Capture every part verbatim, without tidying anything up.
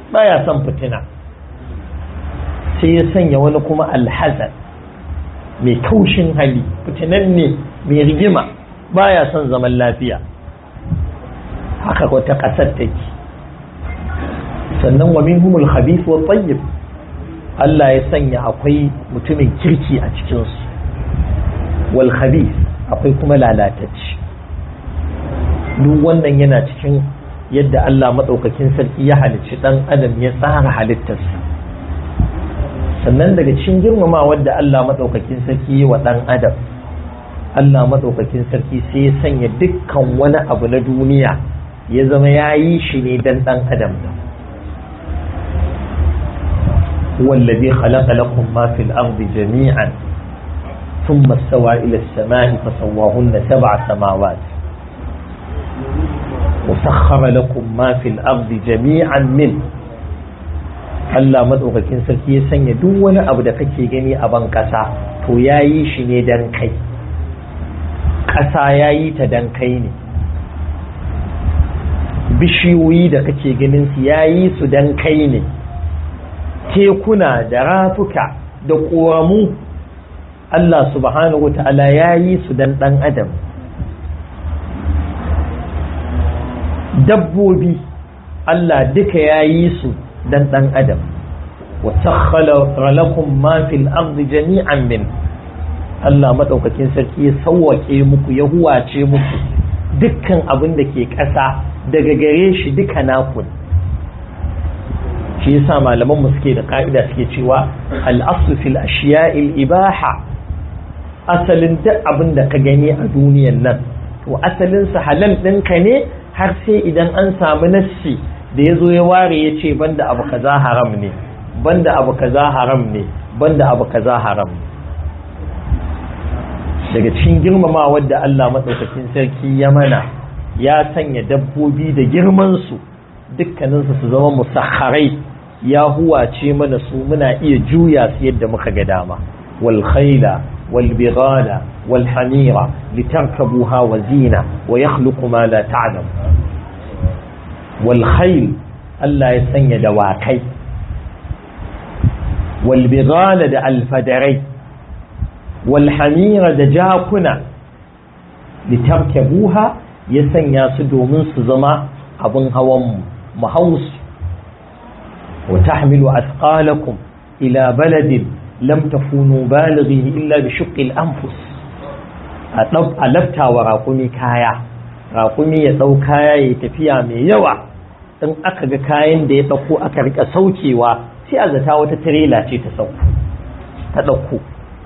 baya son fitina. Sai ya sanya wani kuma alhazan mai kaushin hali, fitinan ne mai rigima, baya son zaman lafiya. Haka wata ƙasar take. Sannan wa minhumul khabith wa tayyib, Allah ya sanya akwai mutumin kirki a cikinsu, wal khabith akwai kuma lalatacci. Duk wannan yana cikin yadda Allah maɗaukakin sarki ya halicci ɗan adam, ya tsara halittarsa. Sannan daga cikin girmamawar da Allah maɗaukakin sarki yi wa ɗan adam, Allah maɗaukakin sarki sai ya sanya dukkan wani abu na duniya ya zama ya yi shi ne don ɗan adam. wallazi khalaqa lakum ma fil ardi jami'an thumma istawa ila as-sama'i fasawwahunna sab'a samawati wa sakhkhara lakum ma fil ardi jami'an min. Allah madaukakin sarki ya sanya duk wani abu da kake gani a ban kasa to yayi shi ne dan kai. Kasa yayi ta dan kai ne. Bishiyoyi da kake ganin su yayi su dan kai ne. Tekuna da rafuka da ƙoramu Allah subhanahu wata'ala yayi su dan dan adam. Dabbobi Allah duka yayi su dan dan adam. wa sakhkhara lakum ma fil ardi jami'an min. Allah madaukakin sarki ya sauwake muku, ya huwace muku dukkan abin da ke ƙasa daga gare shi duka naku. Shi yasa malaman mu suke da ka'ida suke cewa al-aslu fil ashiya'il ibaha, asalin duk abin da ka gani a duniyan nan to asalin sa halal ɗinka ne har sai idan an samu nassi da ya zo ya ware ya ce banda abu kaza haram ne, banda abu kaza haram ne, banda abu kaza haram ne. Daga cikin girmama wadda Allah maɗaukakin sarki ya mana, ya sanya dabbobi da girmansu dukkaninsu su zama musakharai, ya huwace mana su muna iya juya su yadda muka ga dama. wal khayla wal bighala wal hamira litarkabuha wa zina wa yakhluqu ma la ta'lam. wal khayl Allah ya sanya dawakai, wal bighala da alfadarai, wal hamira da jakuna litarkabuha ya sanya su domin su zama abin hawan mu hausu. wa tahmilu athqalakum ila baladin lam takunu balighihi illa bi shuqqi al-anfus. a lafta wa raƙumi kaya, raƙumi ya ɗau kaya ya tafiya mai yawa, in aka ga kayan da ya ɗauko aka rika saukewa sai a zata wata tirela ce ta sauko ta ɗauko.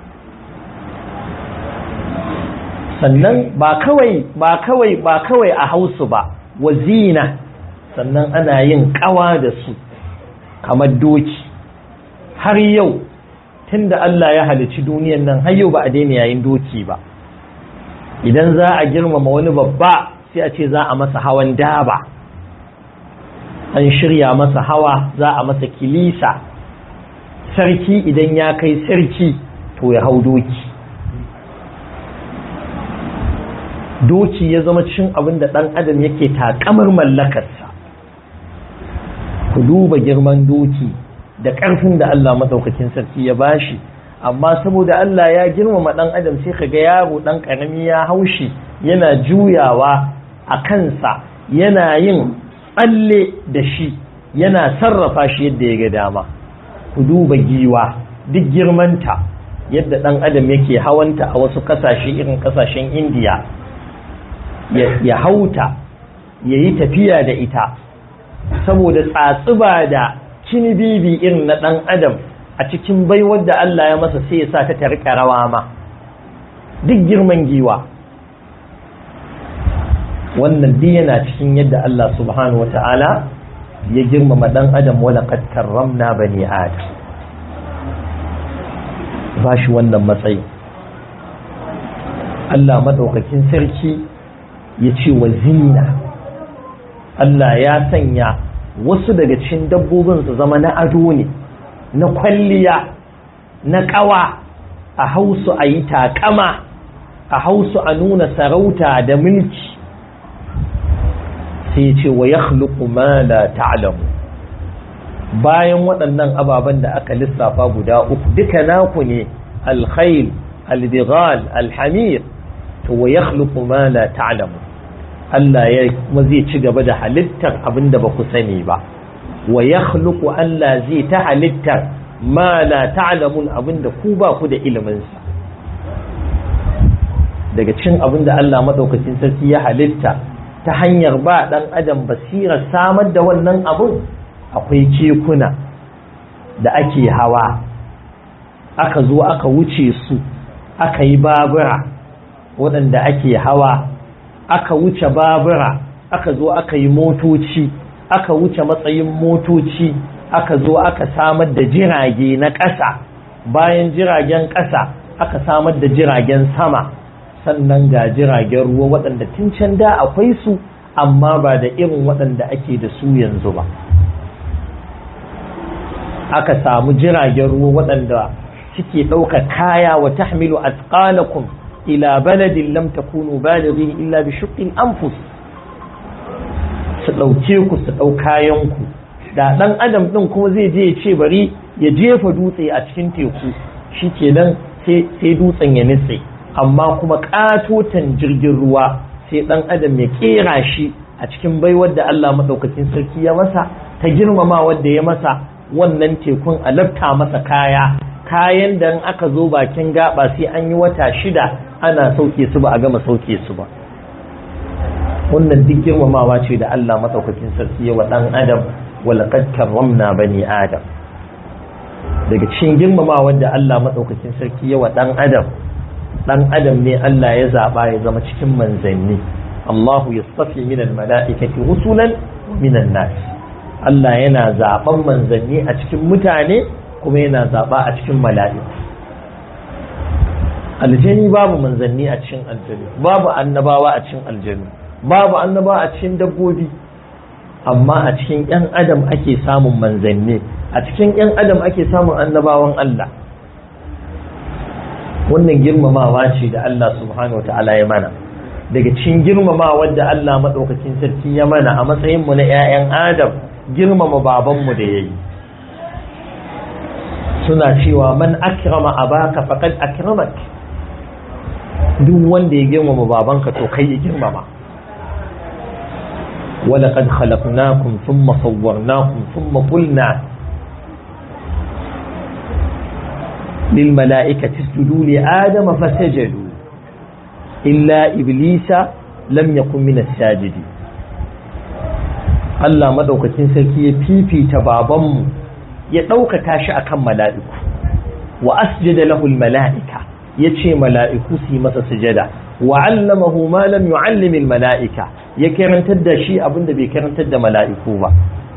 sannan ba kawai ba kawai ba kawai a hausu ba, wa zina, sannan ana yin ƙawa da su kamar doki. har yau tunda Allah ya halici duniyan nan har yau ba a daina yayin doki ba. idan za a girmama wani babba sai a ce za a masa hawan daba, an shirya masa hawa, za a masa kilisa. sarki idan ya kai sarki to ya hau doki. doki ya zama cikin abin da ɗan adam yake takamar mallakarsa. ku duba girman doki da ƙarfin da Allah maɗaukakin sarki ya bashi, amma saboda Allah ya girmama ɗan adam sai ka ga yaro ɗan ƙarami ya haushi yana juyawa a kansa, yana yin tsalle da shi, yana sarrafa shi yadda ya ga dama. ku duba giwa duk girmanta yadda ɗan adam yake hawanta a wasu ƙasashe irin ƙasashen Indiya, ya hauta ya yi tafiya da ita saboda tsatsuba da kinibibi irin na ɗan adam a cikin baiwar da Allah ya masa sai ya sa ta tarika rawa ma duk girman giwa. wannan duk yana cikin yadda Allah subhanahu wata'ala ya girmama ɗan adam. wala qad karramna bani adam, ba shi wannan matsayi. Allah madaukakin sarki ya ce wa zina, Allah ya sanya wasu daga cikin dabbobin su zama na ado ne, na kwalliya, na ƙawa, a hausu a yi taƙama, a hausu a nuna sarauta da mulki. sai ya ce wa yakhluqu ma la ta'lamu, bayan waɗannan ababen da aka lissafa guda uku duka naku ne, alkhayl albighal alhamir, to wa yakhluqu ma la ta'lamu, Allah ya kuma zai ci gaba da halittar abinda ba ku sani ba. Wa yakhluqu, Allah zai ta halittar ma la ta'lamun, abinda ku ba ku da ilimin sa. Daga cikin abinda Allah madaukakin sarki ya halitta ta hanyar ba dan adam basira samar da wannan abun, akwai kekuna da ake hawa, aka zo aka wuce su, aka yi babura waɗanda ake hawa, aka wuce babura, aka zo aka yi motoci, aka wuce matsayin motoci, aka zo aka samar da jirage na ƙasa, bayan jiragen ƙasa aka samar da jiragen sama, sannan ga jiragen ruwa waɗanda tun can da akwai su amma ba da irin waɗanda ake da su yanzu ba. Aka samu jiragen ruwa waɗanda suke ɗaukar kaya, wa tahmilu athqalakum ila baladin lam takunu balighi illa bi shuqqil anfus, su ɗauke ku su ɗau kayan ku. Da ɗan adam ɗin kuma zai je ya ce bari ya jefa dutse a cikin teku, shikenan sai sai dutsen ya nitse, amma kuma ƙatotan jirgin ruwa sai ɗan adam ya ƙera shi a cikin baiwar da Allah madaukakin sarki ya masa, ta girmama wanda ya masa, wannan tekun a lafta masa kaya, kayan da in aka zo bakin gaba sai an yi wata shida ana sauke su ba a gama sauke su ba. Wannan duk girmamawa ce da Allah madaukakin sarki ya wa dan adam, walaqad karramna bani adam. Daga cikin girmamawa da Allah madaukakin sarki ya wa dan adam, dan adam ne Allah ya zaba ya zama cikin manzanni. Allahu yastafi minal mala'ikati rusulan minan nas. Allah yana zaben manzanni a cikin mutane kuma yana zaba a cikin mala'iku. Aljani babu manzanni a cikin aljanu, babu annabawa a cikin aljanu, babu annabawa a cikin dabbobi, amma a cikin ‘yan adam ake samun manzanni, a cikin ‘yan adam ake samun annabawan Allah. Wannan girmamawa ce da Allah subhanahu wa ta'ala ya mana. Daga cikin girmamawa da Allah maɗaukakin sarki ya mana a matsayinmu na ‘ya'yan adam, girmama babanmu da ya yi. Suna cewa man akrama abaka faqad akramak, duk wanda ya girmama babanka to kai ya girmama. ولقد خلقناكم ثم صورناكم ثم قلنا للملائكة اسجدوا لآدم فسجدوا إلا إبليس لم يكن من الساجدين. Allah madaukakin sarki ya fifita babanmu ya ɗaukaka shi akan mala'iku, wa asjada lahu al-mala'ika, yace mala'iku su yi masa sujada, wa 'allamahu ma lam yu'allim al-mala'ika, ya karantar da shi abinda bai karantar da mala'iku ba.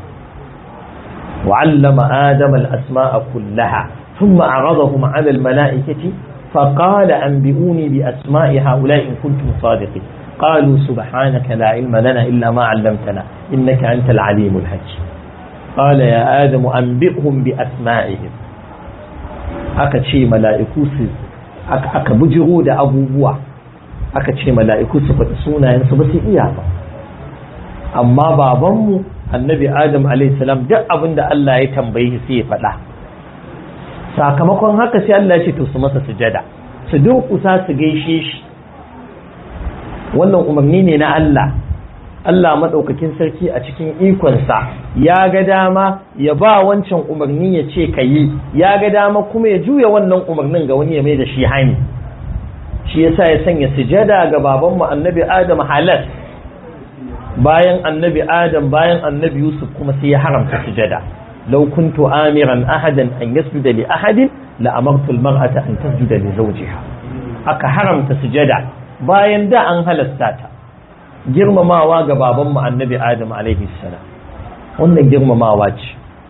Wa 'allama adama al-asma'a kullaha thumma 'aradahum 'ala al-mala'ikati fa qala anbi'uni bi asma'i ha'ula'i in kuntum sadiqin. قالوا سبحانك لا علم لنا إلا ما علمتنا إنك أنت العليم الحكيم. قال يا آدم أنبئهم بأسمائهم. aka ce mala'iku su aka bujiro da abubuwa, aka ce mala'iku su faɗi sunayensu ba su iya ba, amma babanmu annabi Adam alaihi salam duk abinda Allah ya tambaye sai ya faɗa. Sakamakon haka sai Allah ya ce to su masa sujada, su durƙusa su gaishe shi. Wannan umarni ne na Allah. Allah maɗaukakin sarki a cikin ikonsa ya ga dama ya ba wancan umarni ya ce ka yi, ya ga dama kuma ya juya wannan umarnin ga wani ya mai da shi hani. Shi yasa ya sanya sujada ga babanmu annabi Adam halas, bayan annabi Adam bayan annabi Yusuf kuma sai ya haramta sujada. law kuntu amiran ahadan an yasjuda li ahadin la amartu al-mar'ata an tasjuda li zawjiha. Aka haramta sujada bayan da an halasta ta, girmamawa ga babanmu annabi Adam alaihi salam. Wannan girmamawa ce.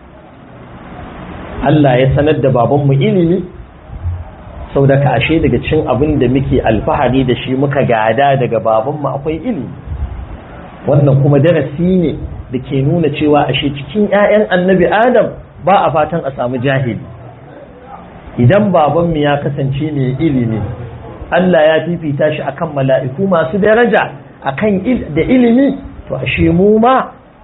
Allah ya sanar da babanmu ilimi, sau da ka ashe daga cin abin da muke alfahari da shi muka gada daga babanmu akwai ilimi. Wannan kuma darasi ne da ke nuna cewa ashe cikin 'ya'yan annabi Adam ba a fatan a samu jahili. Idan babanmu ya kasance mai ilimi, Allah ya fifita shi akan mala'iku masu daraja akan da ilimi, to ashe mu ma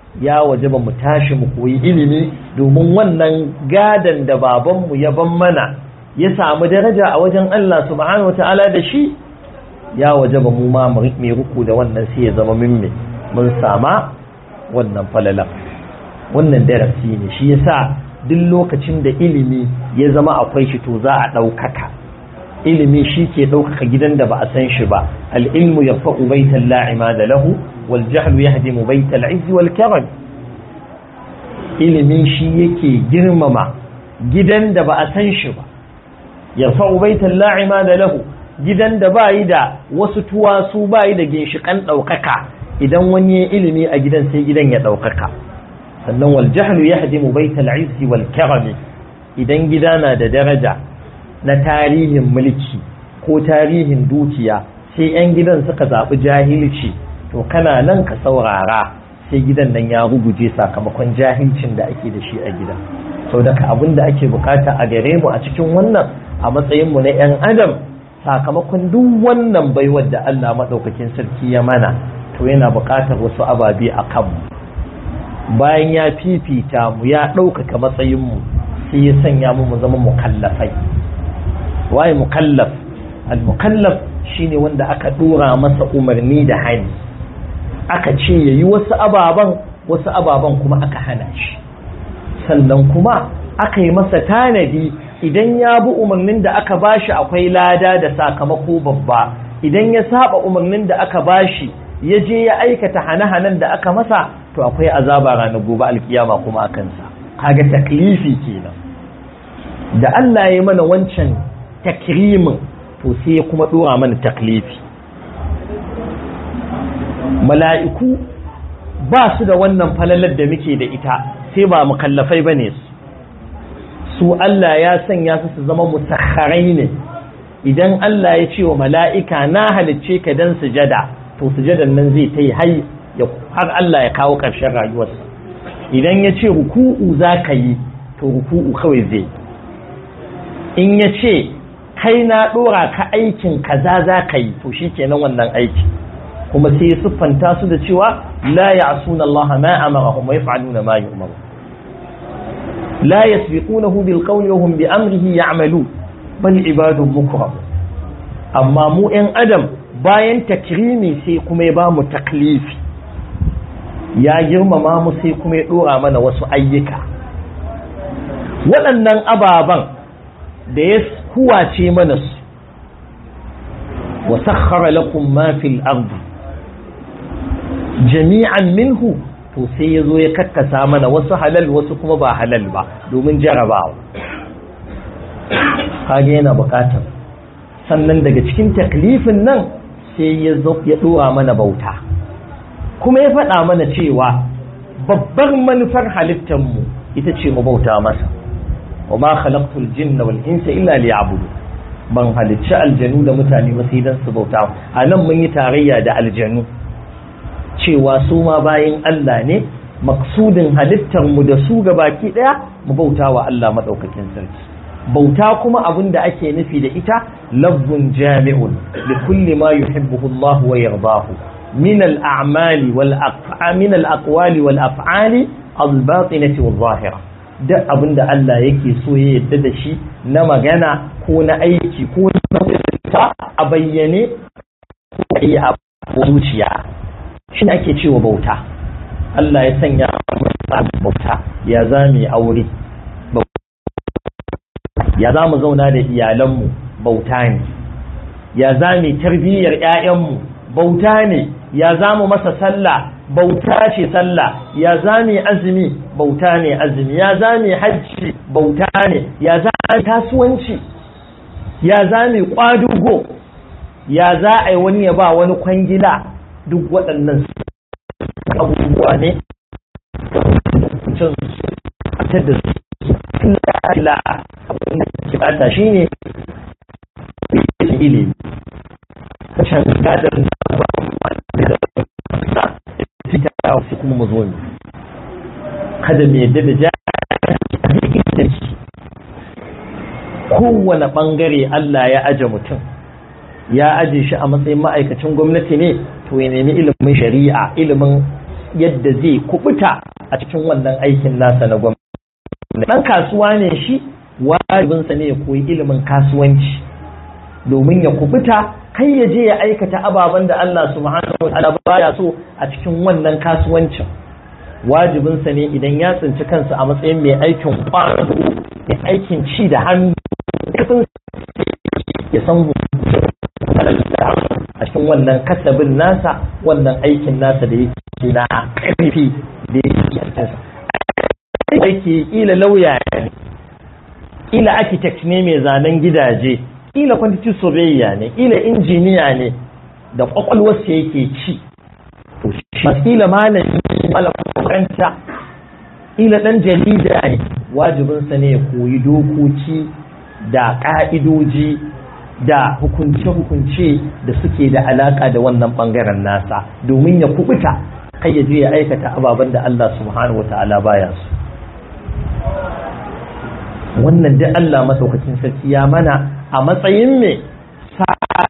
ya wajaba mu tashi mu koyi ilimi domin wannan gadan da babanmu ya ban mana ya samu daraja a wajen Allah subhanahu wataala da shi, ya wajaba mu ma mai ruku da wannan sai ya zama min mun sama wannan falala. Wannan darasi ne, shi yasa duk lokacin da ilimi ya zama akwai shi to za a ɗaukaka. Ilimi shi ke ɗaukaka gidan da ba a san shi ba. Al-ilmu yarfa'u baitan la imada lahu wal jahlu yahdimu baital izzi wal karam. Ilimi shi yake girmama gidan da ba a san shi ba. Yarfa'u baitan la imada lahu, gidan da ba yi da wasu tuwasu, ba yi da ginshiƙan ɗaukaka. Idan wani ya ilimi a gidan sai gidan ya ɗaukaka. Sannan wal jahlu yahdimu baital izzi wal karam. Idan gida na da daraja na tarihin mulki ko tarihin dukiya sai 'yan gidan suka zaɓi jahilci, to kana nan ka saurara sai gidan nan ya ruguje sakamakon jahilcin da ake da shi a gida. Sau daga abin da ake bukata a gare mu a cikin wannan a matsayinmu na 'yan adam, sakamakon duk wannan baiwar da Allah maɗaukakin sarki ya mana, to yana bukatar wasu ababe a kanmu. Bayan ya fifita mu ya ɗaukaka matsayinmu sai ya sanya mu mu zama mukallafai. Waye mukallaf? Al-mukallaf shine wanda aka dora masa umarni da hani, aka ce yayi wasu ababan, wasu ababan kuma aka hana shi. Sannan kuma aka yi masa tanadi, idan ya bi umarnin da aka bashi akwai lada da sakamako babba, idan ya saba umarnin da aka bashi ya je ya aikata hane-hanen da aka masa, to akwai azaba ranar gobe alkiyama kuma akan sa. Kaga taklifi kenan. Da Allah ya mana wancan takrimin, to sai ya kuma dora mana taklifi. Mala'iku ba su da wannan falalar da muke da ita, sai ba mukallafai bane su. Su Allah ya sanya su su zama musakharai ne. Idan Allah ya ce wa mala'ika na halicce ka dan sujada, to sujadan nan zai ta yi har Allah ya kawo ƙarshen rayuwarsa. Idan ya ce ruku'u za ka yi, to ruku'u kawai zai. In ya ce kai na ɗora ka aikin kaza za ka yi, to shi kenan wannan aiki. Kuma sai ya siffanta su da cewa la ya'suna Allah ma amarahum wa yaf'aluna ma yu'maru. La yasbiqunahu bil qawli wa hum bi amrihi ya'malun, bal ibadun mukram. Amma mu 'yan adam bayan takrimi sai kuma ya ba mu taklifi. Ya girmama mu sai kuma ya ɗora mana wasu ayyuka. Waɗannan ababan da ya kuwace mana su, wa sakhkhara lakum ma fil ardi jami'an minhu, to sai yazo ya kakkasa mana wasu halal wasu kuma ba halal ba domin jarabawa. Kage yana bukatar. Sannan daga cikin taklifin nan sai ya zo ya dora mana bauta, kuma ya faɗa mana cewa babbar manufar halittar mu ita ce mu bauta masa. wa ma khalaqtul jinna wal insa illa liya'budu. Ban halicci aljanu da mutane ba sai dan su bauta. A nan mun yi tarayya da aljanu cewa su ma bayin Allah ne, maksudin halittar mu da su gabaki daya mu bauta wa Allah madaukakin sarki. Bauta kuma abin da ake nufi da ita lafzun jami'un li kulli ma yuhibbuhu Allah wa yardahu min al-a'mali wal af'ali min al-aqwali wal af'ali al-batinati wal zahira. Duk abin da Allah yake so ya yarda da shi na magana ko na aiki ko na ta a bayyane ko a zuciya, shi ake cewa bauta. Allah ya sanya bauta, ya zame aure, ya za mu zauna da iyalanmu, bauta ne. Ya za mu tarbiyyar 'ya'yanmu, bauta ne. Ya za mu masa sallah, bauta ce sallah. Ya za mu azumi, bauta ne azumi. Ya za mu hajji, bauta ne. Ya za mu kasuwanci, ya za mu kwadugo, ya za a yi wani ya ba wani kwangila. Duk waɗannan abubuwa ne cin da su la bukata shi ne ilimi kashin gadar da su kuma mazomi kada mai yadda da jami'in kowane ɓangare Allah ya aje mutum, ya aje shi a matsayin ma'aikacin gwamnati ne, to ya nemi ilimin shari'a, ilimin yadda zai kubuta a cikin wannan aikin nasa na gwamnati. Dan kasuwa ne shi, wajibinsa ne ya koyi ilimin kasuwanci domin ya kubuta, kai ya je ya aikata ababen da Allah subhanahu wa ta'ala baya so a cikin wannan kasuwancin. Wajibinsa ne idan ya tsinci kansa a matsayin mai aikin kwano, mai aikin ci da hannu, ya san a cikin wannan kasabin nasa, wannan aikin nasa da yake na ƙarfi da yake cikinsa. Aiki kila lauya ne, kila architect ne mai zanen gidaje, kila quantity surveyor ne, kila injiniya ne da kwakwalwarsa yake ci. To shi kila malami, malamanta, kila dan jarida ne, wajibinsa ne ya koyi dokoki da ka'idoji da hukunce-hukunce da suke da alaka da wannan bangaren nasa domin ya kubuta, kai ya je ya aikata ababen da Allah subhanahu wa ta'ala baya su. Wannan dai Allah masaukakin sarki ya mana a matsayin mai sa'a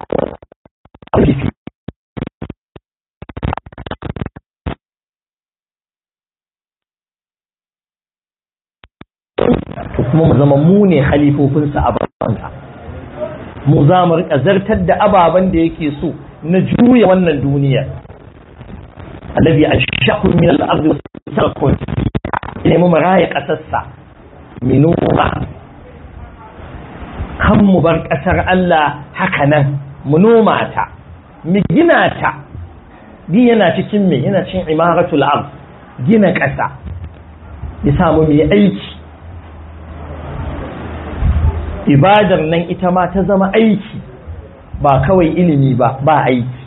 kuma mu zama mu ne khalifofinsa a banka, mu za mu rika zartar da ababen da yake so na juya wannan duniya. Alladhi anshakum min al-ardi wasarakum, ne mu raya kasarsa minuma, kan mu bar kasar Allah haka nan mu noma ta, mu gina ta. Di yana cikin me yana cikin imaratul ard, gina kasa, ya samu mai aiki. Ibadar nan ita ma ta zama aiki, ba kawai ilimi ba, ba aiki.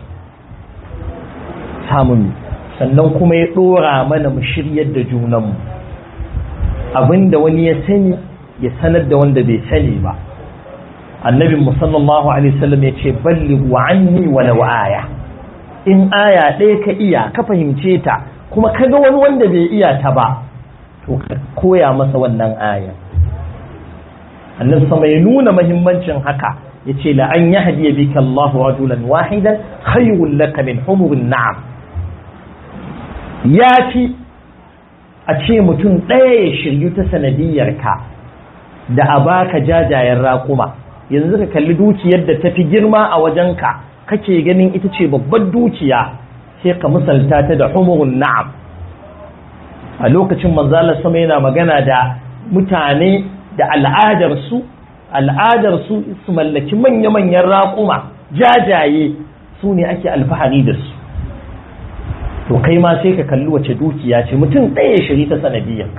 Samun sannan kuma ya ɗora mana mu shiryar da junanmu, abinda wani ya sani ya sanar da wanda bai sani ba. Annabin mu sallallahu alaihi wasallam ya ce ballighu anni walau aya, in aya ɗaya ka iya ka fahimce ta kuma kaga wani wanda bai iya ta ba, to ka koya masa wannan aya. Annabi sama ya nuna muhimmancin haka, yace la an yahdiya bika Allahu rajulan wahidan khayrun laka min humurin na'am. Yafi a ce mutum ɗaya ya shiryu ta sanadiyar ka da a baka jajayen raƙuma. Yanzu ka kalli dukiyar da tafi girma a wajenka, kake ganin ita ce babbar dukiya, sai ka misalta ta da humurun na'am. A lokacin manzo Allah sama yana magana da mutane da al'adarsu, al'adarsu su mallaki manya-manyan raƙuma, jajaye su ne ake alfahari da su. To kai ma sai ka kalli wace dukiya ce mutum ɗaya shiri ta sanadiyar.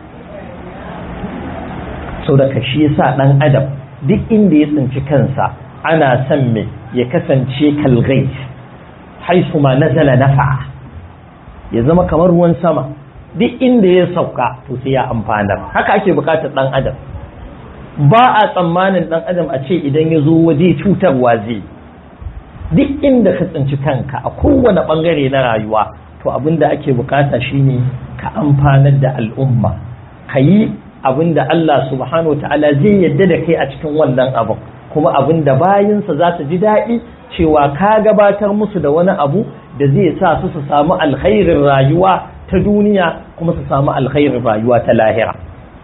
Sau da ka shi yasa ɗan adam duk inda ya tsinci kansa ana son mai ya kasance kalgai, haisu ma nazala nafa, ya zama kamar ruwan sama, duk inda ya sauka to sai ya amfanar. Haka ake bukatar ɗan adam. Ba a tsammanin ɗan adam a ce idan ya zo waje cutarwa zai. Duk inda ka tsinci kanka a kowane ɓangare na rayuwa, to abin da ake bukata shine ka amfanar da al'umma, ka yi abin da Allah subhanahu ta'ala zai yadda da kai a cikin wannan abin, kuma abin da bayinsa za su ji daɗi cewa ka gabatar musu da wani abu da zai sa su su samu alkhairin rayuwa ta duniya kuma su samu alkhairin rayuwa ta lahira.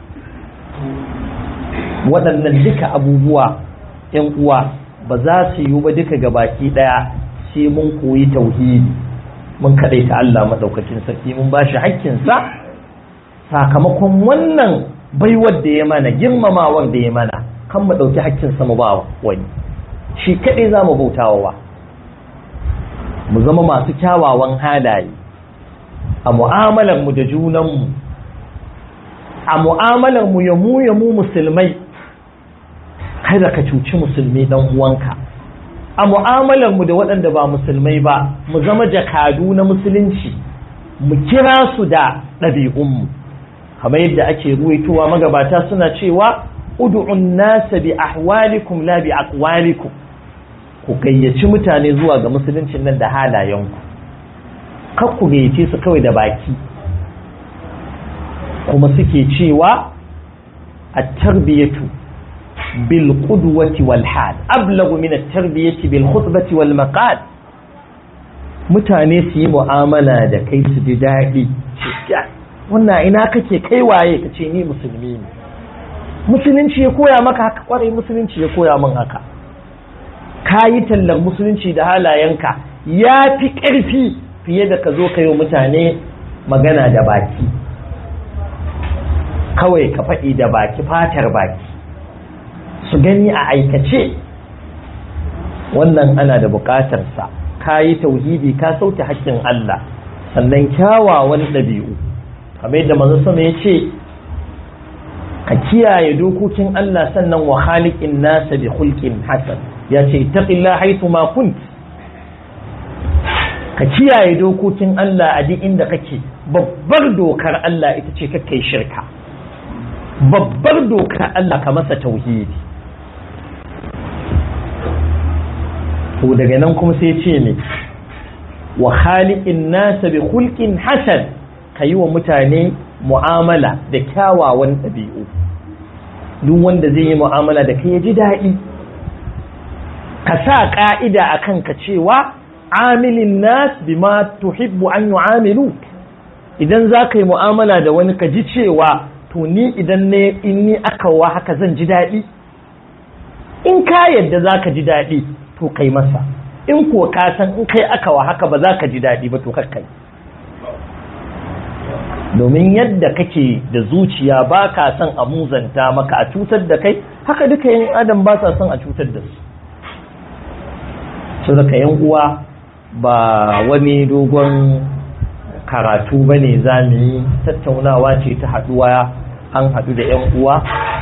Waɗannan duka abubuwa ‘yan uwa ba za su yi ba duka gabaki ɗaya sai mun koyi tauhidi, mun kaɗaita Allah maɗaukakin sarki, mun ba shi haƙƙinsa sakamakon wannan baiwar da ya mana, girmamawar da ya mana, kan mu ɗauki haƙƙinsa mu ba wani, shi kaɗai za mu bautawa. Mu zama masu kyawawan halaye a mu'amalar mu da junanmu, a mu'amalar mu ya mu ya mu musulmai, kada ka cuci musulmi dan uwanka. A mu'amalar mu da waɗanda ba musulmai ba, mu zama jakadu na musulunci, mu kira su da ɗabi'unmu, kamar yadda ake ruwaitowa magabata suna cewa ud'un nasa bi ahwalikum la bi aqwalikum, ku gayyaci mutane zuwa ga musuluncin nan da halayenku, kar ku gayyace su kawai da baki. Kuma suke cewa at-tarbiyatu bil qudwati wal hal ablagu min at-tarbiyati bil khutbati wal maqal. mutane su yi mu'amala da kai su ji daɗi. Wannan ina kake kai waye ka ce ni musulmi ne? Musulunci ya koya maka haka? Kwarai musulunci ya koya min haka. Ka yi tallar musulunci da halayenka ya fi ƙarfi fiye da ka zo ka yi mutane magana da baki, kawai ka faɗi da baki, fatar baki su gani a aikace. Wannan ana da buƙatarsa. Ka yi tauhidi, ka sauke haƙƙin Allah, sannan kyawawan ɗabi'u kamar yadda manzo sama ya ce ka kiyaye dokokin Allah, sannan wa khaliqin nasa bi khulqin hasan, ya ce ittaqillaha haythu ma kunt. Ka kiyaye dokokin Allah a duk inda kake. Babbar dokar Allah ita ce kakkai shirka. Babbar dokar Allah ka masa tauhidi. to daga nan kuma sai ce ne wa khaliqin nas bi khulqin hasan, kayi wa mutane mu'amala da kyawawan ɗabi'u. Duk wanda zai yi mu'amala da kai ya ji daɗi. Ka sa ƙa'ida a kanka cewa amilin nas bima tuhibbu an yu'amilu. Idan za ka yi mu'amala da wani ka ji cewa to ni idan ne in ni aka wa haka zan ji daɗi. In ka yadda za ka ji daɗi to kai masa, in kuwa ka san in kai aka wa haka ba za ka ji daɗi ba to kakkai. Domin yadda kake da zuciya ba ka son a muzanta maka, a cutar da kai, haka duka yin adam ba sa son a cutar da su. So daga yan uwa ba wani dogon karatu ba ne za mu yi, tattaunawa ce ta haɗuwa, an haɗu da yan uwa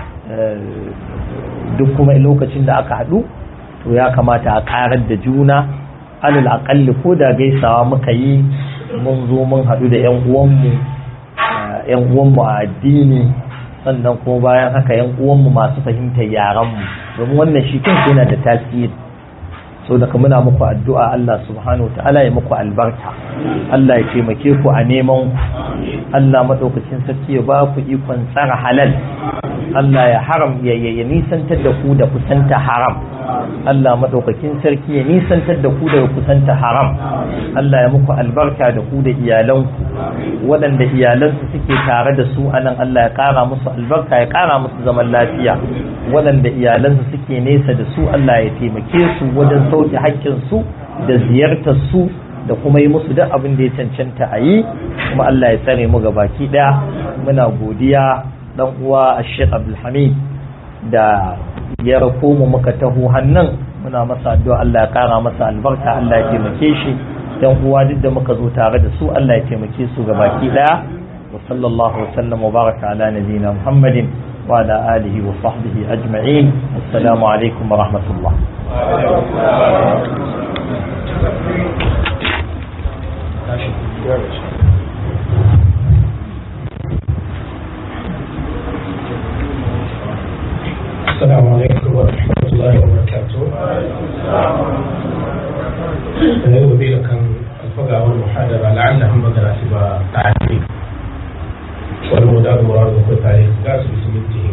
duk kuma lokacin da aka haɗu to ya kamata a ƙarar da juna, alal aƙalli ko da gaisawa muka yi mun zo mun haɗu da yan uwanmu yan uwanmu a addini, sannan kuma bayan haka yan uwanmu masu fahimtar yaranmu, domin wannan shi kansa yana da tasiri. So daga muna muku addu'a Allah subhanahu ta'ala ya muku albarka, Allah ya taimake ku a neman ku, Allah madaukakin sarki ya ba ku ikon tsara halal, Allah ya haram ya ya nisantar da ku da kusanta haram, Allah madaukakin sarki ya nisantar da ku da kusanta haram, Allah ya muku albarka da ku da iyalanku, waɗanda iyalansu suke tare da su anan Allah ya ƙara musu albarka, ya ƙara musu zaman lafiya, waɗanda iyalansu suke nesa da su Allah ya taimake su wajen sauke haƙƙinsu da ziyartar su da kuma yi musu duk abin da ya cancanta a yi, kuma Allah ya tsare mu gabaki ɗaya. Muna godiya dan uwa Sheikh Abdul Hamid da ya rako mu muka taho hannan, muna masa addu'a Allah ya kara masa albarka, Allah ya taimake shi. Dan uwa duk da muka zo tare da su Allah ya taimake su gabaki ɗaya. Wa sallallahu wa sallam wa baraka ala nabiyyina Muhammadin wa ala alihi wa sahbihi ajma'in. Assalamu alaikum wa rahmatullah. السلام عليكم ورحمة الله وبركاته. أنا أبي لك الفقه والمحاضرة لعلهم مدرسة تعليم والمدار مراد وتعليم قاس بسمته.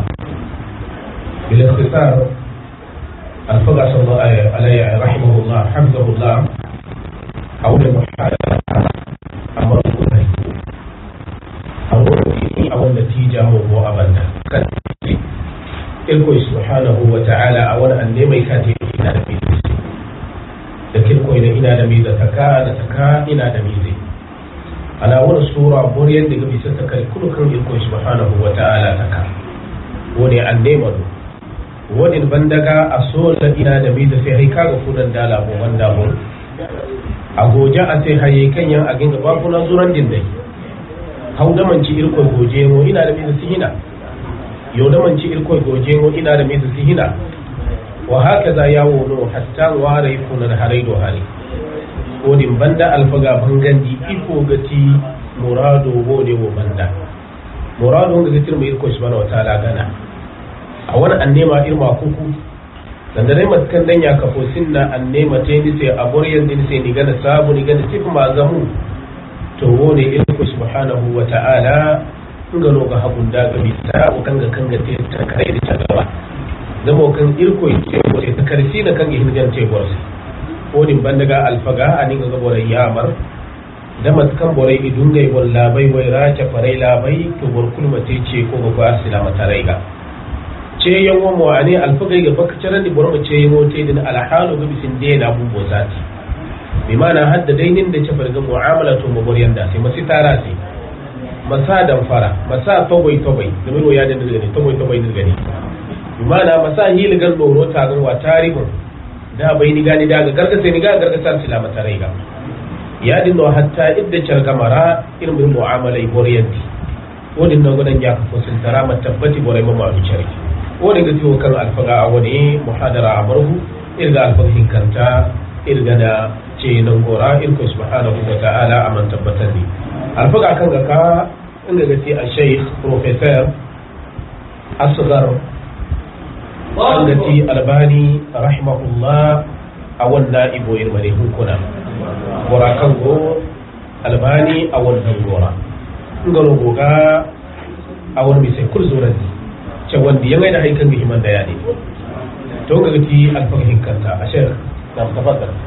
بالاختصار الفقه صلى الله عليه رحمه الله حفظه الله حول المحاضرة أمر الله أمر أو النتيجة هو أبدا ilko subhanahu wa ta'ala a wani anne mai kate ina da mai da kilko ina ina da mai da taka da taka ina da mai ana wani sura boriyar daga bisa ta kai kullu kan ilko subhanahu wa ta'ala taka wani anne madu wani bandaga a sola ina da mai da sai kaga kudan dala ko wanda mun a goje a sai haye kanyan a ginga babu na zuran din dai hauda manci ilko goje mo ina da mai da sihina yau da manci irkoi goje ngo ina da mai su hina wa haka za ya wono hatta ware kunan harai do hari kodin banda alfaga bangandi iko gati murado gode wo banda murado ga gatir mai irkoi subhanahu wataala gana a wani annema irma kuku dan dare matkan dan ya kafo sinna annema te ni sai aboryan din sai ni gana sabu ni gana tifu mazamu to wone irkoi subhanahu wataala ngalo ga habun da ga bisa o kanga kanga te ta kare da gaba zamo kan irko ce ko ta karsi da kanga hinjan te borsi kodin bandaga alfaga anin ga borai yamar da matkan borai idungai walla bai wai race farai labai to bor kulma te ce ko ga asila mataraiga ce yawo mo ani alfaga ga bakcaran di bor mu ce yawo te din alhalu ga bisin de na bubo zati bi mana hadda dainin da ce farga mu'amala to mu bor yanda sai masu tara sai masa dan fara masa tawai tawai da mai ya da daga ne tawai tawai daga ne bi mana masa hiligan doro ta ga wa tarihun da bai ni gani daga gargasa ni ga gargasa sila mataraiga ya dinno hatta idda charga mara irin mu'amala boriyanti wodin nan gudan ya kafo sun tara matabbati borai mama du charki wodin ga tiwo kan alfaga a wani muhadara amarhu irga alfahin kanta irga da ce nan gora irko subhanahu wa ta'ala aman tabbatan ni alfaga kan ga ka inga ga ti a sheikh professor asghar an ga ti albani rahimahullah a wannan ibo irmane hukuna gora kan go albani a wannan gora ngalo goga a wani mai sai kurzuran ce wanda ya da haikan ga himan da ya ne to ga ti alfahin kanta a shek na tafaddal